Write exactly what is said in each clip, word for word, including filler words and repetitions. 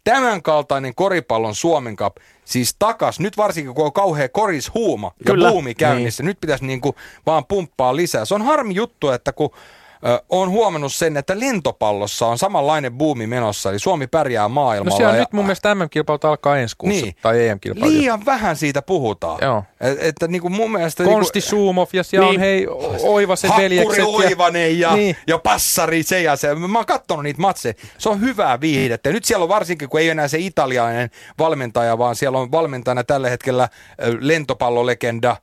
tämän kaltainen koripallon Suomen Cup siis takas, nyt varsinkin kun on kauhea korishuuma ja Kyllä. buumi käynnissä, niin. Nyt pitäisi niinku vaan pumppaa lisää. Se on harmi juttu, että kun olen huomannut sen, että lentopallossa on samanlainen buumi menossa, eli Suomi pärjää maailmalla. No siellä ja... nyt mun mielestä M M-kilpailut alkaa ensi kuussa, niin. tai E M-kilpailut. Liian vähän siitä puhutaan. Joo. Et, että niin kuin mun mielestä... Konsti niin kuin... Suumov ja siellä niin. on hei Oivasen veljekset. Hakkuri Oivanen ja, niin. ja Passari se ja se. Mä oon katsonut niitä matseja. Se on hyvää viihdettä. Ja nyt siellä on varsinkin, kun ei enää se italialainen valmentaja, vaan siellä on valmentajana tällä hetkellä lentopallolegenda.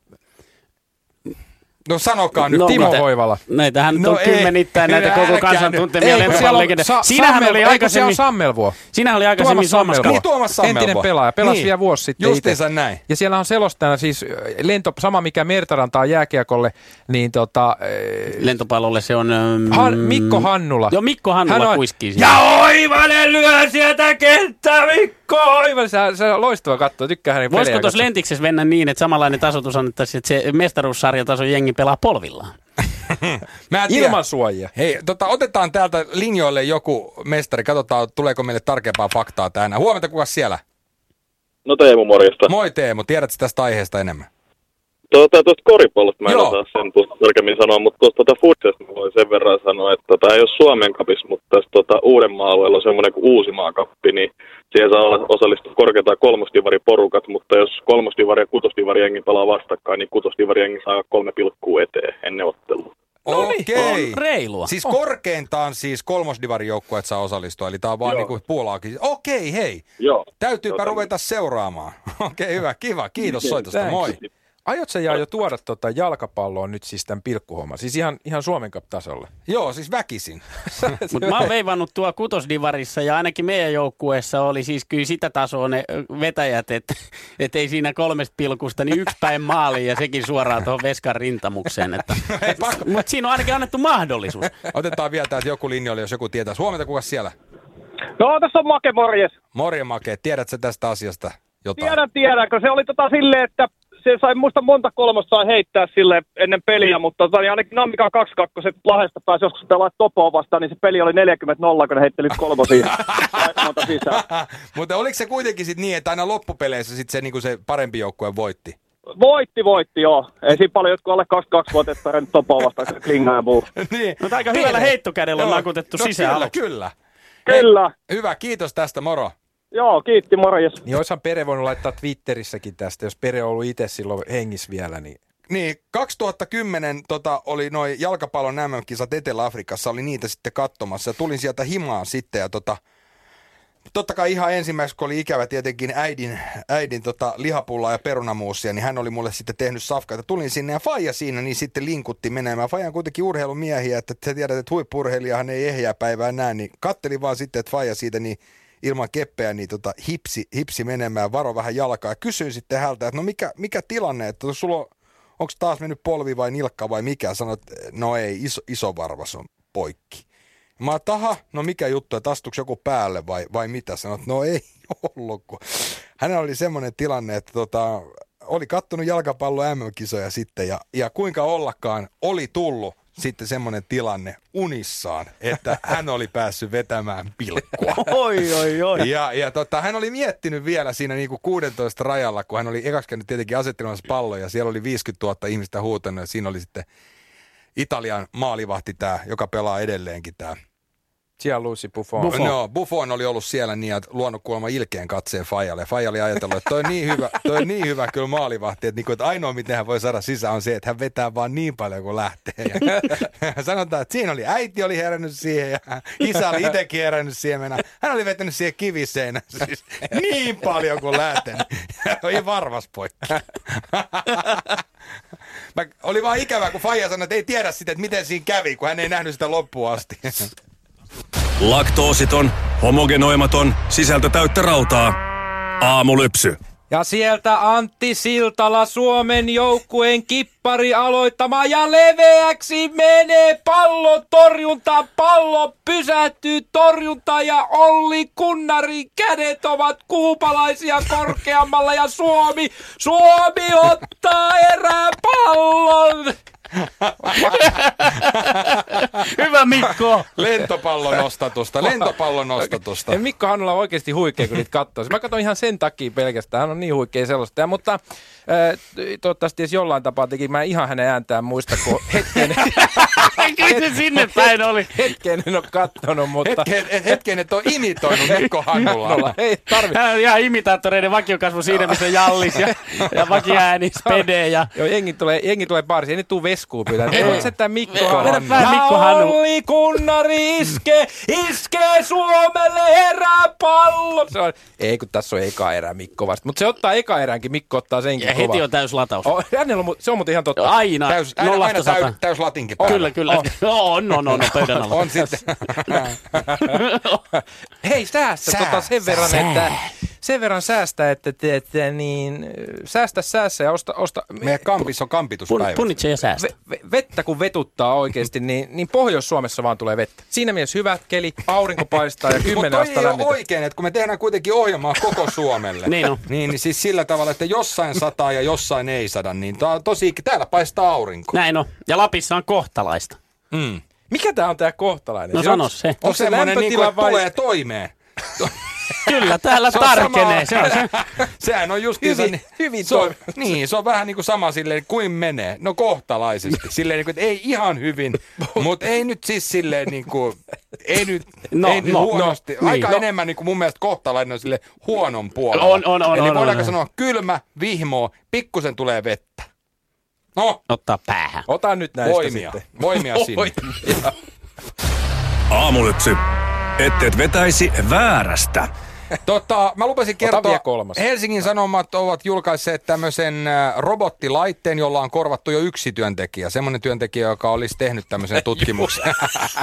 No sanokaa nyt. No, Timo mitä? Hoivala. Näitähän No on ei, kymmenittäin näitä ei, koko älkää kansan nyt. tuntemia lentopallolegendoja. Sa- Siinähän Sammel, oli aikaisemmin... aikaisemmin... Sammelvuo. Siinähän oli aikaisemmin Tuomas Tuomas Sammelvuo. Niin, Tuomas Sammelvuo. Entinen pelaaja. Pelasi niin. vielä vuosi sitten Justiinsa itse. näin. Ja siellä on selostajana siis lento, sama mikä Mertarantaa jääkiekolle, niin tota... Lentopallolle se on... Um... Han, Mikko Hannula. Joo, Mikko Hannula on, kuiskii siinä. Ja Oivanen lyö sieltä kenttää, Mikko Oivanen. Se, se on loistava katsoa, tykkää hänen pelejä. Voisiko tuossa Lentiksessä mennä niin, että samanlainen tasoitus annettaisiin, että se mestaruussarjatason jengi pelaa polvillaan? Mä en tiedä. Ilman suojia. Hei, tota, otetaan täältä linjoille joku mestari. Katsotaan, tuleeko meille tarkempaa faktaa tänään. Huomenta, kuka siellä? No Teemu, morjesta. Moi Teemu, tiedätkö tästä aiheesta enemmän? Tuota, tuosta koripallosta mä en Joo. osaa sen tuosta tarkemmin sanoa, mutta tuosta tuota futsesta mä voin sen verran sanoa, että tämä ei ole Suomen kapis, mutta tässä tuota, Uudenmaan alueella on semmoinen kuin Uusimaan kappi, niin siihen saa osallistua korkeintaan kolmosdivari-porukat, mutta jos kolmosdivari ja kutosdivari jengi pelaa vastakkain, niin kutosdivari jengi saa kolme pilkkua eteen ennen ottelua. Okei. On reilua. Siis On. korkeintaan siis kolmosdivarijoukkueet saa osallistua, eli tää on vaan Joo. niinku puolaakin. Okei, hei. Joo. Täytyypä Joo, ruveta seuraamaan. Okei, hyvä, kiva. Kiitos soitosta, Thanks. moi. Aiot sä Jaa jo tuoda tota jalkapalloon nyt siis tämän pilkkuhomman? Siis ihan, ihan Suomen Cup-tasolle. Joo, siis väkisin. Mutta mä oon veivannut tuo kutosdivarissa ja ainakin meidän joukkueessa oli siis kyllä sitä tasoa ne vetäjät, että et ei siinä kolmesta pilkusta, niin yksi päin maaliin ja sekin suoraan tuohon veskan rintamukseen. Että, et, mutta siinä on ainakin annettu mahdollisuus. Otetaan vielä täältä joku linjoille, jos joku tietää. Huomenta, kuka siellä? No, tässä on Make, morjes. Morje Make, tiedätkö tästä asiasta jotain? Tiedän, tiedän, kun se oli tota silleen, että se sai muista monta kolmosta sai heittää sille ennen peliä, mutta tota, niin ainakin Nammikaan kaksi kakkoset Lahdesta pääsi joskus pelaa Topoa vastaan, niin se peli oli neljäkymmentä nolla, kun ne heittelit kolmosia sisään. Mutta oliko se kuitenkin sit niin, että aina loppupeleissä sit se, niinku se parempi joukkue voitti? Voitti, voitti, joo. Ei siinä paljon jotkut alle kaksikymmentäkaksi-vuotiaat pärjännyt Topoa vastaan, se klingaa ja muu. niin. Mutta aika hyvällä heittokädellä on Joo. nakutettu no, sisään Kyllä, aluksi. kyllä. Kyllä. Hei, hyvä, kiitos tästä, moro. Joo, kiitti, morjes. Niin oishan Pere voinut laittaa Twitterissäkin tästä, jos Pere on ollut itse silloin hengissä vielä. Niin... Niin, kaksituhattakymmenen tota, oli noi jalkapallon M M-kisat Etelä-Afrikassa, oli niitä sitten katsomassa ja tulin sieltä himaan sitten ja tota, totta kai ihan ensimmäiseksi, kun oli ikävä tietenkin äidin, äidin tota, lihapullaa ja perunamuusia, niin hän oli mulle sitten tehnyt safkaa. Tulin sinne ja Faija siinä, niin sitten linkutti menemään. Faija on kuitenkin urheilumiehiä, että sä tiedät, että huippu-urheilijahan ei ehjää päivää näe, niin kattelin vaan sitten, että Faija siitä niin ilman keppeä niin tota, hipsi, hipsi menemään, varo vähän jalkaa ja kysyin sitten häneltä, että no mikä, mikä tilanne, että sulla on, onko taas mennyt polvi vai nilkka vai mikä? Sanoit, no ei, iso, iso varvas on poikki. Mä oon, taha, no mikä juttu, että astuuko joku päälle vai, vai mitä? Sanoit, no ei ollut. Hänellä oli semmoinen tilanne, että tota, oli kattonut jalkapallon M M-kisoja sitten ja, ja kuinka ollakaan oli tullut sitten semmoinen tilanne unissaan, että hän oli päässyt vetämään pilkkua. Oi, oi, oi. Ja, ja tota, hän oli miettinyt vielä siinä niinku kuusitoista rajalla, kun hän oli ekaksi käynyt tietenkin asettelemassa palloja. Siellä oli viisikymmentätuhatta ihmistä huutanut ja siinä oli sitten Italian maalivahti tämä, joka pelaa edelleenkin tämä. Gianluigi Buffon. Buffon. No, Buffon oli ollut siellä niin, että luonut kuulemma ilkeen katseen Fajalle. Faija oli ajatellut, että toi on niin hyvä, toi on niin hyvä kyllä maalivahti, että, niinku, että ainoa miten hän voi saada sisään on se, että hän vetää vaan niin paljon kuin lähtee. Ja sanotaan, että siinä oli äiti oli herännyt siihen ja isä oli itsekin herännyt siihen. Mennä. Hän oli vetänyt siihen kiviseinään siis niin paljon kuin lähtee. Oli varvas poikki. Mä, oli vaan ikävää, kun Faija sanoi, että ei tiedä sitä, että miten siinä kävi, kun hän ei nähnyt sitä loppuun asti. Laktoositon, homogenoimaton, sisältö täyttä rautaa. Aamulypsy. Ja sieltä Antti Siltala, Suomen joukkueen kippari aloittama ja leveäksi menee pallo torjunta. Pallo pysähtyy torjunta ja Olli Kunnari kädet ovat kuupalaisia korkeammalla ja Suomi, Suomi ottaa eräpallon. Hyvä Mikko! Lentopallon nostatusta, lentopallon nostatusta. Ja Mikko Hannula on oikeasti huikea, kun niitä katsoo. Mä katson ihan sen takia pelkästään. Hän on niin huikea selostaja, mutta äh, toivottavasti edes jollain tapaa teki. Mä en ihan hänen ääntään muista, kun hetken... Kyllä se sinne päin oli. Hetken en ole kattonut, mutta... Hetken, hetken et ole imitoinut Mikko Hannulaa. Ei tarvi. Hän on ihan imitaattoreiden vakiokasvu siinä, missä on Jallis ja, ja vakiääni, Spede ja... Joo, jengi tulee, jengi tulee baarissa, ei nyt tuu veskuun pyytää. Ei voi settää Mikko Hannula. Vähän Mikko Hannula. Olli Kunnari iskee, iskee Suomelle eräpallo. Se on, ei kun tässä on eka erä Mikko vasta. Mutta se ottaa eka eräänkin, Mikko ottaa senkin Ja kovaa. heti on täys lataus. Oh, on, se on muuten ihan totta. Aina, Täys, aina, aina nollasta täys, sata. täys latinkin päällä. Kyllä, kyllä. On, on, on, on pöydän alla. On sitten. Hei, säästä Sää, tota sen verran, sää. että sen verran säästä, että teette niin, säästä säässä ja osta, osta Meidän kampissa on Pun, kampituspäivä. punitse ja säästä. ve, vettä kun vetuttaa oikeasti, niin, niin Pohjois-Suomessa vaan tulee vettä. Siinä mielessä hyvät keli, aurinko paistaa ja Mutta kymmenen toi astetta ei ole lämmintä. oikein, että kun me tehdään kuitenkin ohjelmaa koko Suomelle, Niin on. niin, niin siis sillä tavalla, että jossain sataa ja jossain ei sada, niin tää on tosi, täällä paistaa aurinko. Näin on. Ja Lapissa on kohtalaista. Mm. Mikä tää on tää kohtalainen? No Siis sano onks- se. On onks se semmoinen, niin kuin, lämpötila että vai... tulee toimeen. Kyllä, täällä Se on tarkenee. Se sama- on se. Sehän on justiinsa... Hyvin- niin- hyvin se on, toimiva. niin, se on vähän niin kuin sama silleen, kuin menee. No kohtalaisesti. Silleen niin kuin, että ei ihan hyvin, mutta ei nyt siis silleen niin kuin... Ei nyt, No, ei nyt no, huonosti. no, Aika niin. enemmän niin kuin mun mielestä kohtalainen on sille huonon puolella. On, on, on, Eli on, voidaanko on. sanoa kylmä, vihmoo, pikkusen tulee vettä. No, Ottaa päähän. Ota nyt näistä voimia. sitten. Voimia sinne. Voimia. Aamulypsy. Etteet vetäisi väärästä. Tota, mä lupasin kertoa, vielä kolmas. Helsingin Sanomat ovat julkaisseet tämmöisen äh, robottilaitteen, jolla on korvattu jo yksi työntekijä. Semmoinen työntekijä, joka olisi tehnyt tämmöisen tutkimuksen.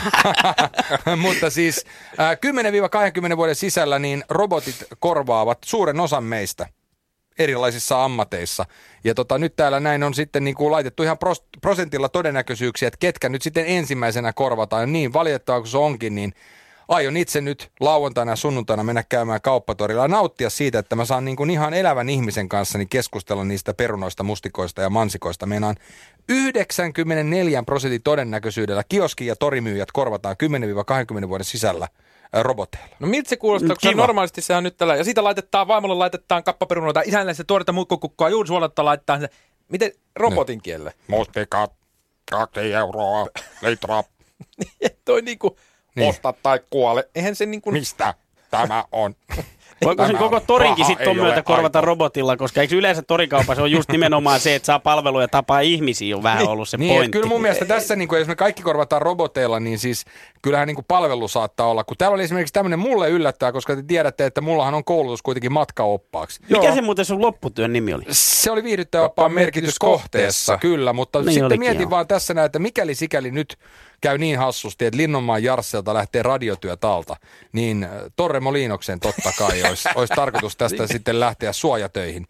Mutta siis äh, kymmenen kaksikymmentä vuoden sisällä niin robotit korvaavat suuren osan meistä erilaisissa ammateissa. Ja tota, nyt täällä näin on sitten niin kuin laitettu ihan pros- prosentilla todennäköisyyksiä, että ketkä nyt sitten ensimmäisenä korvataan. Niin valitettavaa kuin se onkin, niin aion itse nyt lauantaina ja sunnuntaina mennä käymään kauppatorilla ja nauttia siitä, että mä saan niin kuin ihan elävän ihmisen kanssa niin keskustella niistä perunoista, mustikoista ja mansikoista. Meinaan yhdeksänkymmentäneljä prosentin todennäköisyydellä kioski- ja torimyyjät korvataan kymmenen kaksikymmentä vuoden sisällä ä, roboteilla. No miltä se kuulostaa, kun se on Kiva. normaalisti sehän nyt tällä, ja siitä laitetaan, vaimolle laitetaan kappaperunoita, isälle se tuoretta muikkukukkoa, juuri suolattaa laittaa se. Miten robotin kielellä? Mustikat, kaksi euroa, litra. Toi niinku, Niin. osta tai kuole. Eihän se niinku... Mistä tämä on? Voiko sen Tämä koko on- torinkin raha sitten ei ton myötä ole korvata aitoa. robotilla, koska eikö yleensä torikaupassa on just nimenomaan se, että saa palveluja tapaa ihmisiä, on vähän ollut se Niin, että pointti. kyllä mun mielestä tässä, niin kuin, jos me kaikki korvataan roboteilla, niin siis kyllähän niin kuin palvelu saattaa olla. Kun täällä oli esimerkiksi tämmöinen mulle yllättää, koska te tiedätte, että mullahan on koulutus kuitenkin matkaoppaaksi. Mikä Joo. se muuten sun lopputyön nimi oli? Se oli viihdyttäjäoppaan merkitys kohteessa, kyllä, mutta Niin sitten olikin, mietin joo. vaan tässä näin, että mikäli sikäli nyt käy niin hassusti, että Linnonmaan Jarsselta lähtee radiotyöt alta, niin äh, Torre Molinoksen totta kai olisi, olisi tarkoitus tästä sitten lähteä suojatöihin.